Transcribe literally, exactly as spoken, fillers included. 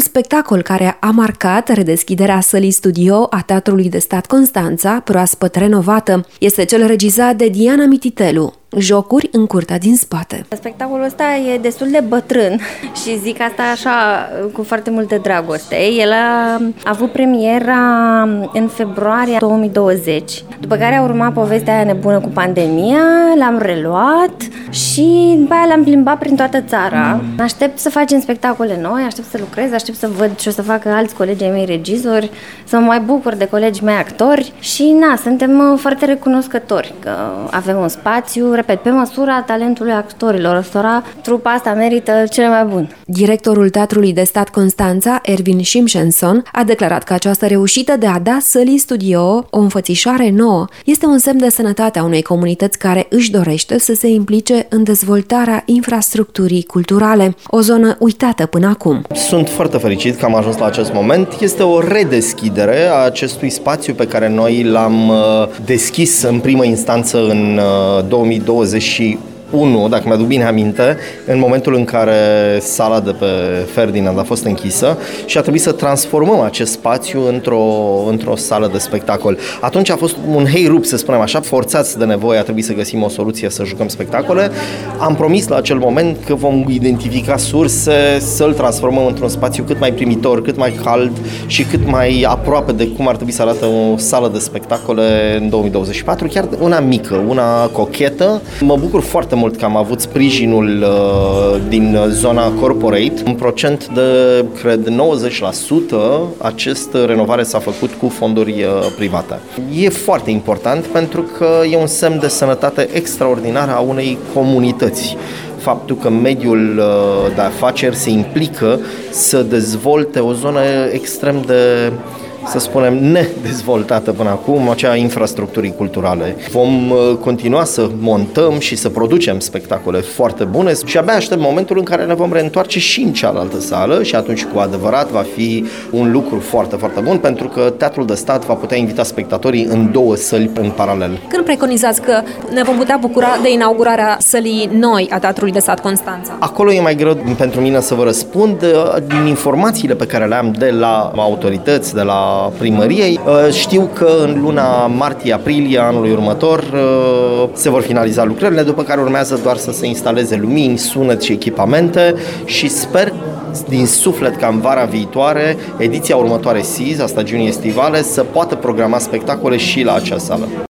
spectacol care a marcat redeschiderea sălii studio a Teatrului de Stat Constanța, proaspăt renovată. Este cel regizat de Diana Mititelu. Jocuri în curtea din spate. Spectacolul ăsta e destul de bătrân și zic asta așa cu foarte multă dragoste. El a avut premiera în februarie două mii douăzeci, după care a urmat povestea aia nebună cu pandemia, l-am reluat și după aia l-am plimbat prin toată țara. Aștept să facem spectacole noi, aștept să lucrez, aștept să văd ce o să facă alți colegi ai mei regizori, să mă mai bucur de colegii mei actori și na, suntem foarte recunoscători că avem un spațiu, repet, pe măsura talentului actorilor. Ăstora, trupa asta merită cele mai bune. Directorul Teatrului de Stat Constanța, Ervin Simșenson, a declarat că această reușită de a da sălii studio o înfățișare nouă este un semn de sănătate a unei comunități care își dorește să se implice în dezvoltarea infrastructurii culturale, o zonă uitată până acum. Sunt foarte fericit că am ajuns la acest moment. Este o redeschidere a acestui spațiu pe care noi l-am deschis în primă instanță în două mii douăzeci și unu, dacă mi-aduc bine aminte, în momentul în care sala de pe Ferdinand a fost închisă și a trebuit să transformăm acest spațiu într-o, într-o sală de spectacol. Atunci a fost un hey-rup, să spunem așa, forțați de nevoie, a trebuit să găsim o soluție să jucăm spectacole. Am promis la acel moment că vom identifica surse, să-l transformăm într-un spațiu cât mai primitor, cât mai cald și cât mai aproape de cum ar trebui să arate o sală de spectacole în două mii douăzeci și patru, chiar una mică, una cochetă. Mă bucur foarte mult că am avut sprijinul uh, din zona corporate. Un procent de, cred, nouăzeci la sută această renovare s-a făcut cu fonduri uh, private. E foarte important pentru că e un semn de sănătate extraordinar a unei comunități. Faptul că mediul uh, de afaceri se implică să dezvolte o zonă extrem de, să spunem, nedezvoltată până acum, acea infrastructurii culturale. Vom continua să montăm și să producem spectacole foarte bune și abia aștept momentul în care ne vom reîntoarce și în cealaltă sală și atunci cu adevărat va fi un lucru foarte, foarte bun pentru că Teatrul de Stat va putea invita spectatorii în două săli în paralel. Când preconizați că ne vom putea bucura de inaugurarea sălii noi a Teatrului de Stat Constanța? Acolo e mai greu pentru mine să vă răspund. Din informațiile pe care le am de la autorități, de la primăriei, știu că în luna martie-aprilie anului următor se vor finaliza lucrările, după care urmează doar să se instaleze lumini, sunet și echipamente și sper din suflet ca în vara viitoare, ediția următoare S I Z, a stagiunii estivale, să poată programa spectacole și la acea sală.